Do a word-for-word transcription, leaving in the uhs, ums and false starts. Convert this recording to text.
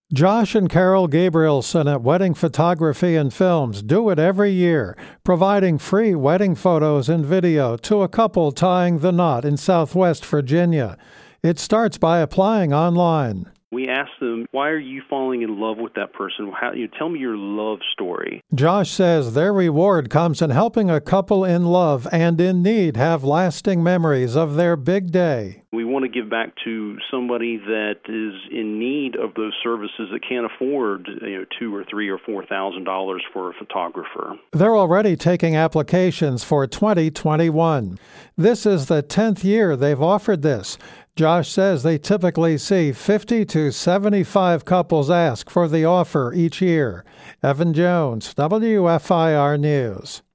Josh and Carol Gabrielson at Wedding Photography and Films do it every year, providing free wedding photos and video to a couple tying the knot in Southwest Virginia. It starts by applying online. We ask them, why are you falling in love with that person? How, you know, tell me your love story. Josh says their reward comes in helping a couple in love and in need have lasting memories of their big day. We want to give back to somebody that is in need of those services that can't afford, you know, two or three or four thousand dollars for a photographer. They're already taking applications for twenty twenty-one. This is the tenth year they've offered this. Josh says they typically see fifty to seventy-five couples ask for the offer each year. Evan Jones, W F I R News.